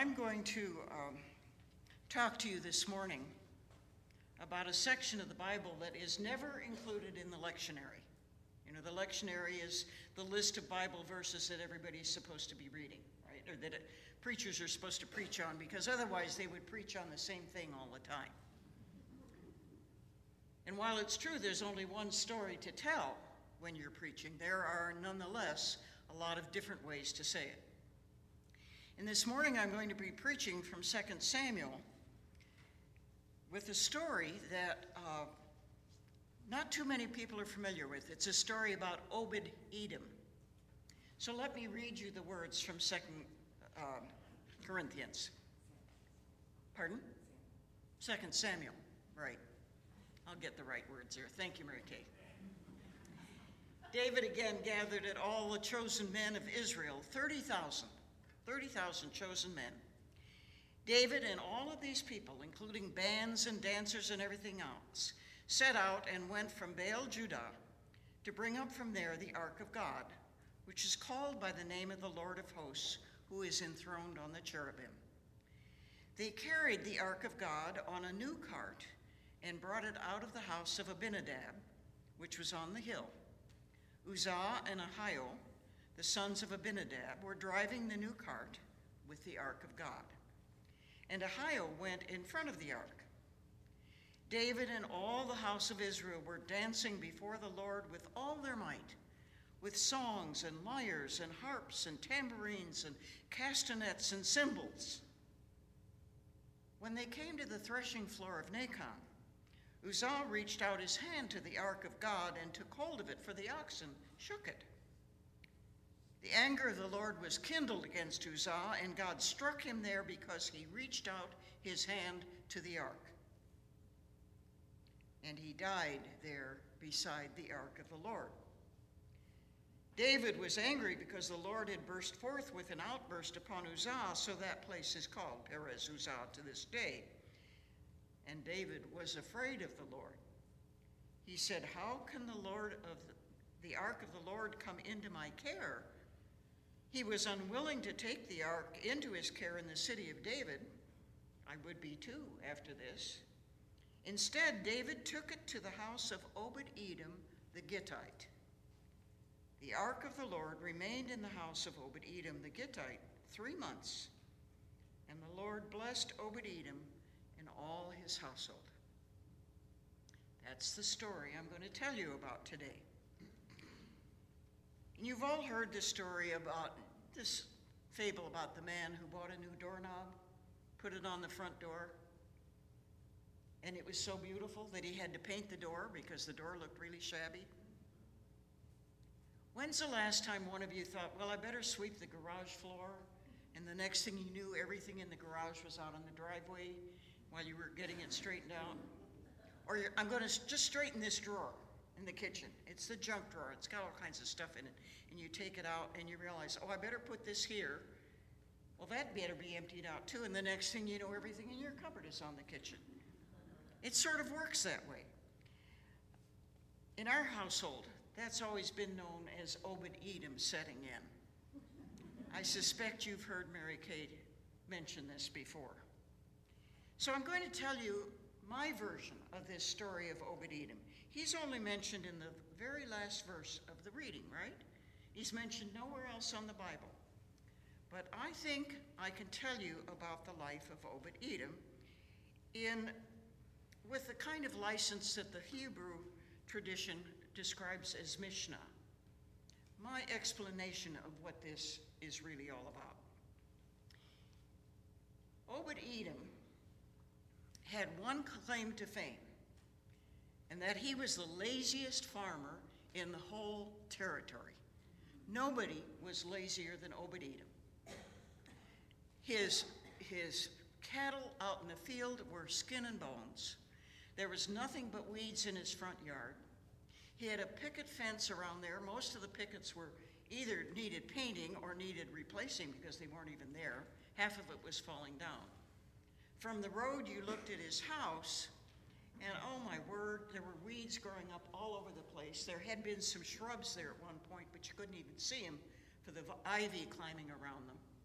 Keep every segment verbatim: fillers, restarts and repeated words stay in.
I'm going to um, talk to you this morning about a section of the Bible that is never included in the lectionary. You know, the lectionary is the list of Bible verses that everybody's supposed to be reading, right? Or that it, preachers are supposed to preach on, because otherwise they would preach on the same thing all the time. And while it's true there's only one story to tell when you're preaching, there are nonetheless a lot of different ways to say it. And this morning I'm going to be preaching from Second Samuel with a story that uh, not too many people are familiar with. It's a story about Obed-Edom. So let me read you the words from Second uh, Corinthians. Pardon? Second Samuel, right. I'll get the right words here. Thank you, Mary Kay. David again gathered at all the chosen men of Israel, thirty thousand. thirty thousand chosen men. David and all of these people, including bands and dancers and everything else, set out and went from Baal Judah to bring up from there the ark of God, which is called by the name of the Lord of hosts, who is enthroned on the cherubim. They carried the ark of God on a new cart and brought it out of the house of Abinadab, which was on the hill. Uzzah and Ahio, the sons of Abinadab, were driving the new cart with the ark of God. And Ahio went in front of the ark. David and all the house of Israel were dancing before the Lord with all their might, with songs and lyres and harps and tambourines and castanets and cymbals. When they came to the threshing floor of Nacon, Uzzah reached out his hand to the ark of God and took hold of it, for the oxen shook it. The anger of the Lord was kindled against Uzzah, and God struck him there because he reached out his hand to the ark. And he died there beside the ark of the Lord. David was angry because the Lord had burst forth with an outburst upon Uzzah, so that place is called Perez Uzzah to this day. And David was afraid of the Lord. He said, "How can the Lord of the, the ark of the Lord come into my care?" He was unwilling to take the ark into his care in the city of David. I would be too after this. Instead, David took it to the house of Obed-Edom the Gittite. The ark of the Lord remained in the house of Obed-Edom the Gittite three months, and the Lord blessed Obed-Edom and all his household. That's the story I'm going to tell you about today. And you've all heard the story about this fable about the man who bought a new doorknob, put it on the front door, and it was so beautiful that he had to paint the door because the door looked really shabby. When's the last time one of you thought, well, I better sweep the garage floor, and the next thing you knew, everything in the garage was out on the driveway while you were getting it straightened out? Or you're, I'm going to just straighten this drawer in the kitchen. It's the junk drawer. It's got all kinds of stuff in it. And you take it out and you realize, oh, I better put this here. Well, that better be emptied out too. And the next thing you know, everything in your cupboard is on the kitchen. It sort of works that way. In our household, that's always been known as Obed-Edom setting in. I suspect you've heard Mary Kay mention this before. So I'm going to tell you my version of this story of Obed-Edom. He's only mentioned in the very last verse of the reading, right? He's mentioned nowhere else on the Bible. But I think I can tell you about the life of Obed-Edom in, with the kind of license that the Hebrew tradition describes as Mishnah. My explanation of what this is really all about. Obed-Edom had one claim to fame, and that he was the laziest farmer in the whole territory. Nobody was lazier than Obed-Edom. His, his cattle out in the field were skin and bones. There was nothing but weeds in his front yard. He had a picket fence around there. Most of the pickets were either needed painting or needed replacing because they weren't even there. Half of it was falling down. From the road, you looked at his house, and oh my word, there were weeds growing up all over the place. There had been some shrubs there at one point, but you couldn't even see them for the ivy climbing around them.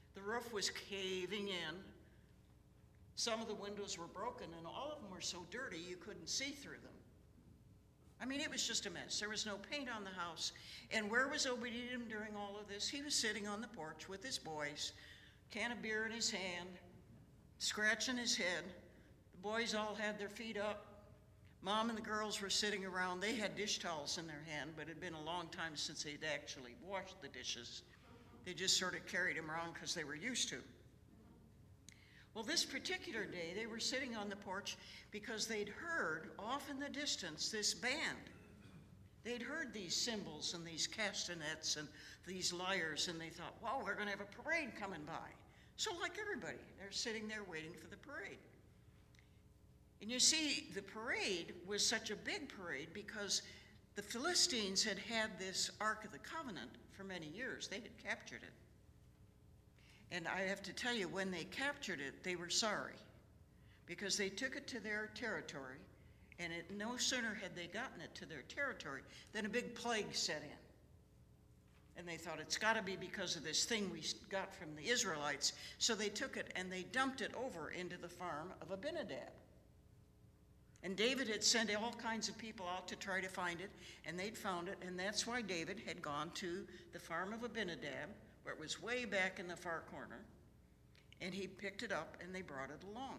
The roof was caving in. Some of the windows were broken, and all of them were so dirty you couldn't see through them. I mean, it was just a mess. There was no paint on the house. And where was Obed-Edom during all of this? He was sitting on the porch with his boys, can of beer in his hand, scratching his head. The boys all had their feet up. Mom and the girls were sitting around. They had dish towels in their hand, but it had been a long time since they'd actually washed the dishes. They just sort of carried them around because they were used to. Well, this particular day, they were sitting on the porch because they'd heard off in the distance this band. They'd heard these cymbals and these castanets and these lyres, and they thought, wow, we're going to have a parade coming by. So like everybody, they're sitting there waiting for the parade. And you see, the parade was such a big parade because the Philistines had had this Ark of the Covenant for many years. They had captured it. And I have to tell you, when they captured it, they were sorry because they took it to their territory, and it, no sooner had they gotten it to their territory than a big plague set in. And they thought, it's got to be because of this thing we got from the Israelites. So they took it and they dumped it over into the farm of Abinadab. And David had sent all kinds of people out to try to find it, and they'd found it, and that's why David had gone to the farm of Abinadab, where it was way back in the far corner, and he picked it up and they brought it along.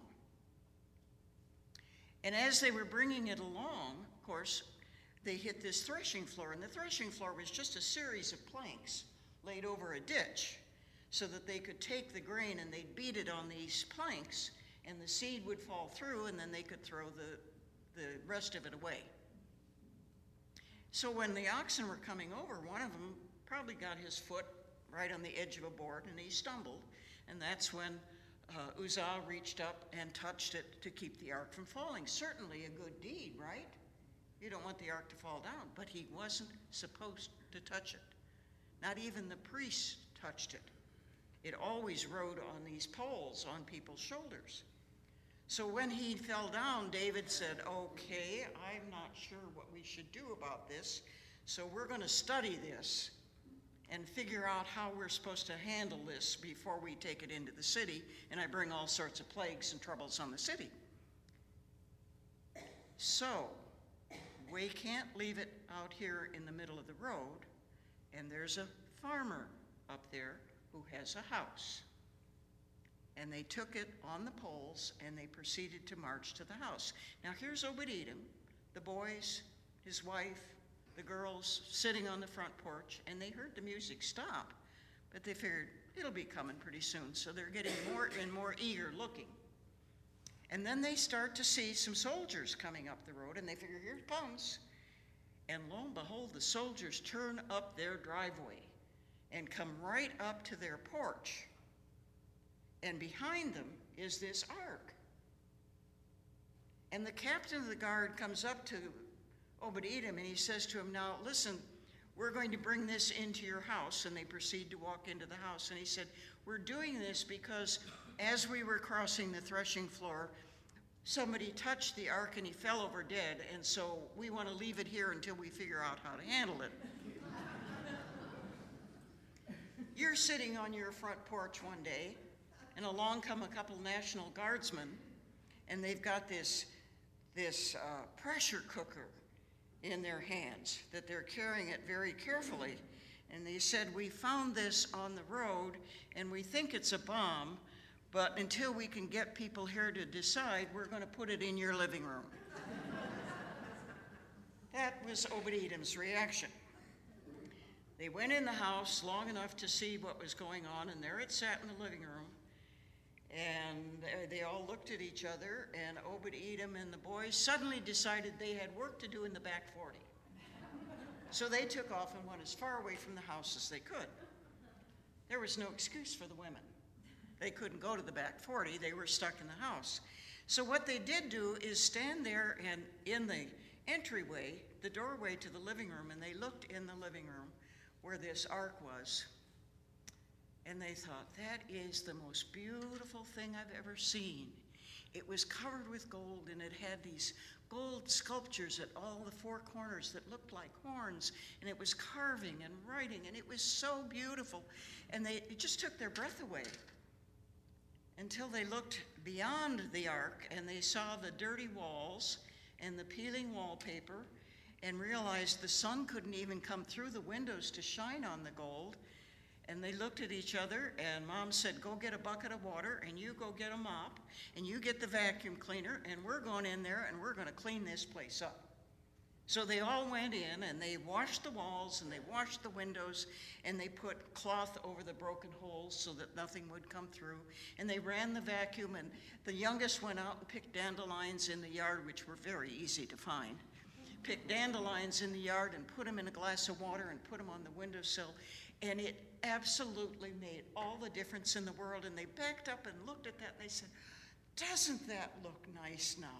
And as they were bringing it along, of course, they hit this threshing floor, and the threshing floor was just a series of planks laid over a ditch so that they could take the grain and they'd beat it on these planks, and the seed would fall through, and then they could throw the, the rest of it away. So when the oxen were coming over, one of them probably got his foot right on the edge of a board, and he stumbled, and that's when uh, Uzzah reached up and touched it to keep the ark from falling. Certainly a good deed, right? You don't want the ark to fall down, but he wasn't supposed to touch it. Not even the priests touched it. It always rode on these poles on people's shoulders. So when he fell down, David said, okay, I'm not sure what we should do about this, so we're going to study this and figure out how we're supposed to handle this before we take it into the city, and I bring all sorts of plagues and troubles on the city. So we can't leave it out here in the middle of the road, and there's a farmer up there who has a house. And they took it on the poles, and they proceeded to march to the house. Now here's Obed-Edom, the boys, his wife, the girls sitting on the front porch, and they heard the music stop, but they figured it'll be coming pretty soon, so they're getting more and more eager looking. And then they start to see some soldiers coming up the road, and they figure, here it comes. And lo and behold, the soldiers turn up their driveway and come right up to their porch. And behind them is this ark. And the captain of the guard comes up to Obed-Edom, and he says to him, now listen, we're going to bring this into your house. And they proceed to walk into the house. And he said, we're doing this because as we were crossing the threshing floor, somebody touched the ark and he fell over dead, and so we want to leave it here until we figure out how to handle it. You're sitting on your front porch one day, and along come a couple National Guardsmen, and they've got this, this uh, pressure cooker in their hands that they're carrying it very carefully. And they said, we found this on the road, and we think it's a bomb, but until we can get people here to decide, we're going to put it in your living room. That was Obed-Edom's reaction. They went in the house long enough to see what was going on, and there it sat in the living room. And they all looked at each other, and Obed-Edom and the boys suddenly decided they had work to do in the back forty. So they took off and went as far away from the house as they could. There was no excuse for the women. They couldn't go to the back forty. They were stuck in the house. So what they did do is stand there and in the entryway, the doorway to the living room, and they looked in the living room where this ark was. And they thought, that is the most beautiful thing I've ever seen. It was covered with gold, and it had these gold sculptures at all the four corners that looked like horns, and it was carving and writing, and it was so beautiful. And they it just took their breath away until they looked beyond the ark and they saw the dirty walls and the peeling wallpaper and realized the sun couldn't even come through the windows to shine on the gold. And they looked at each other, and Mom said, go get a bucket of water, and you go get a mop, and you get the vacuum cleaner, and we're going in there, and we're going to clean this place up. So they all went in, and they washed the walls, and they washed the windows, and they put cloth over the broken holes so that nothing would come through. And they ran the vacuum, and the youngest went out and picked dandelions in the yard, which were very easy to find. Picked dandelions in the yard and put them in a glass of water and put them on the windowsill. And it absolutely made all the difference in the world. And they backed up and looked at that, and they said, doesn't that look nice now?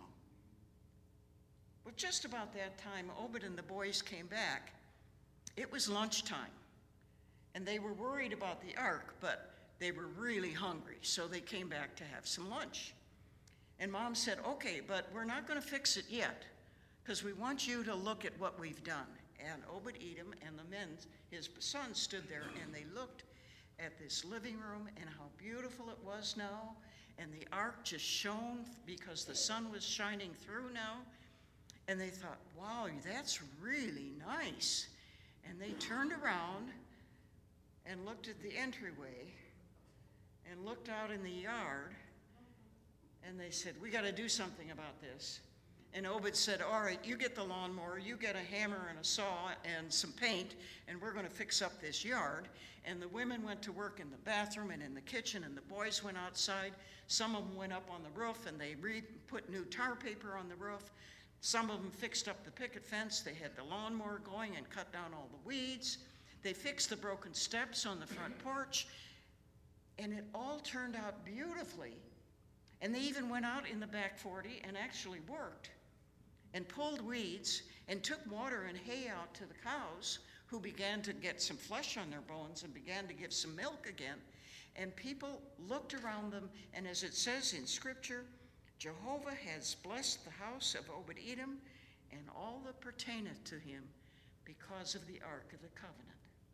Well, just about that time, Obed and the boys came back. It was lunchtime, and they were worried about the ark, but they were really hungry, so they came back to have some lunch. And Mom said, okay, but we're not going to fix it yet, because we want you to look at what we've done. And Obed-Edom and the men, his sons, stood there, and they looked at this living room and how beautiful it was now, and the ark just shone because the sun was shining through now. And they thought, wow, that's really nice. And they turned around and looked at the entryway and looked out in the yard, and they said, we got to do something about this. And Obed said, all right, you get the lawnmower, you get a hammer and a saw and some paint, and we're going to fix up this yard. And the women went to work in the bathroom and in the kitchen, and the boys went outside. Some of them went up on the roof, and they re- put new tar paper on the roof. Some of them fixed up the picket fence. They had the lawnmower going and cut down all the weeds. They fixed the broken steps on the front porch, and it all turned out beautifully. And they even went out in the back forty and actually worked and pulled weeds and took water and hay out to the cows, who began to get some flesh on their bones and began to give some milk again. And people looked around them, and as it says in Scripture, Jehovah has blessed the house of Obed-Edom and all that pertaineth to him because of the ark of the covenant.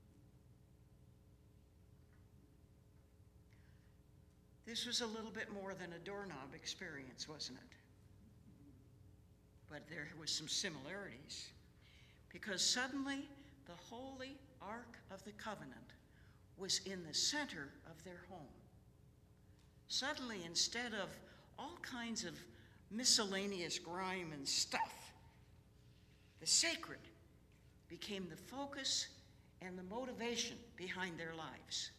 This was a little bit more than a doorknob experience, wasn't it? But there was some similarities, because suddenly the holy ark of the covenant was in the center of their home. Suddenly, instead of all kinds of miscellaneous grime and stuff, the sacred became the focus and the motivation behind their lives.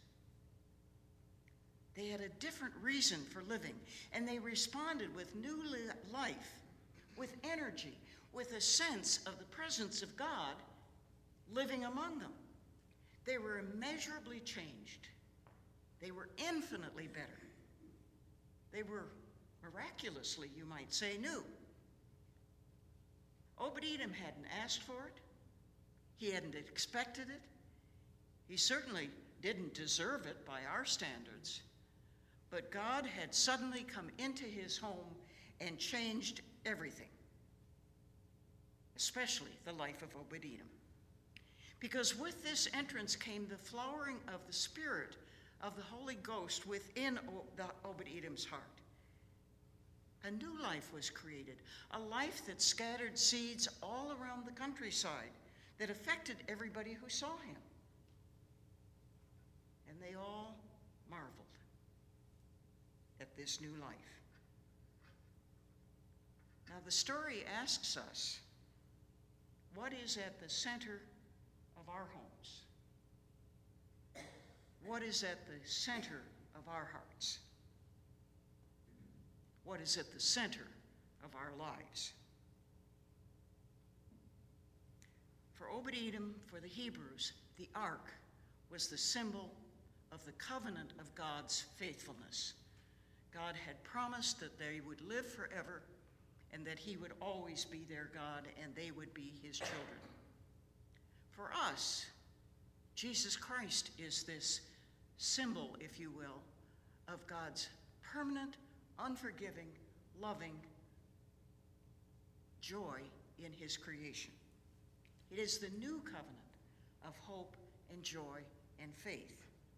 They had a different reason for living, and they responded with new life, with energy, with a sense of the presence of God living among them. They were immeasurably changed. They were infinitely better. They were miraculously, you might say, new. Obed-Edom hadn't asked for it. He hadn't expected it. He certainly didn't deserve it by our standards. But God had suddenly come into his home and changed everything, especially the life of Obed-Edom. Because with this entrance came the flowering of the Spirit of the Holy Ghost within Obed-Edom's heart. A new life was created, a life that scattered seeds all around the countryside that affected everybody who saw him. And they all marveled at this new life. Now, the story asks us, what is at the center of our homes? What is at the center of our hearts? What is at the center of our lives? For Obed-Edom, for the Hebrews, the ark was the symbol of the covenant of God's faithfulness. God had promised that they would live forever and that he would always be their God and they would be his children. For us, Jesus Christ is this symbol, if you will, of God's permanent, unforgiving, loving joy in his creation. It is the new covenant of hope and joy and faith.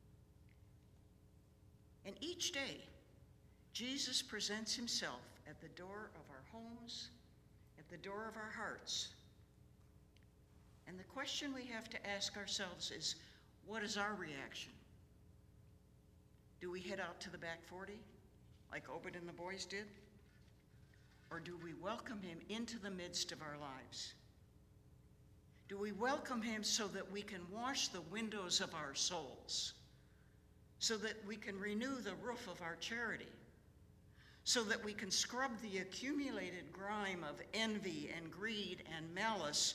And each day, Jesus presents himself at the door of our homes, at the door of our hearts. And the question we have to ask ourselves is, what is our reaction? Do we head out to the back forty, like Obed and the boys did? Or do we welcome him into the midst of our lives? Do we welcome him so that we can wash the windows of our souls, so that we can renew the roof of our charity, so that we can scrub the accumulated grime of envy and greed and malice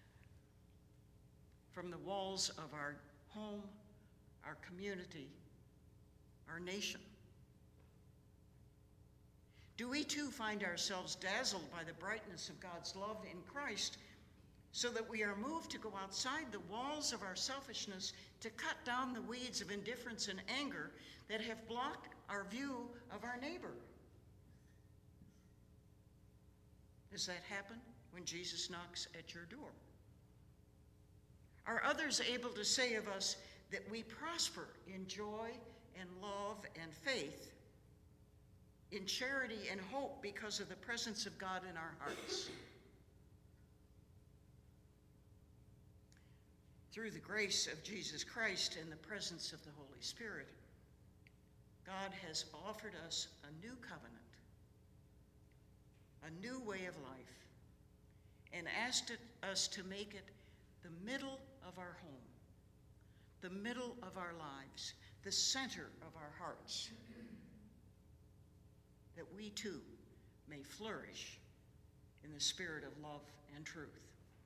from the walls of our home, our community, our nation? Do we too find ourselves dazzled by the brightness of God's love in Christ, so that we are moved to go outside the walls of our selfishness to cut down the weeds of indifference and anger that have blocked our view of our neighbor? Does that happen when Jesus knocks at your door? Are others able to say of us that we prosper in joy and love and faith, in charity and hope because of the presence of God in our hearts? Through the grace of Jesus Christ and the presence of the Holy Spirit, God has offered us a new covenant, a new way of life, and asked it, us to make it the middle of our home, the middle of our lives, the center of our hearts, that we too may flourish in the spirit of love and truth.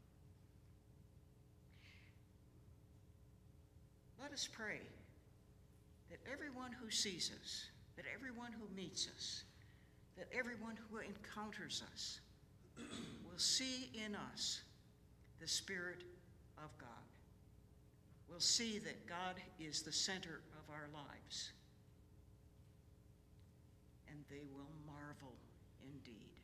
Let us pray that everyone who sees us, that everyone who meets us, that everyone who encounters us will see in us the Spirit of God, will see that God is the center of our lives, and they will marvel indeed.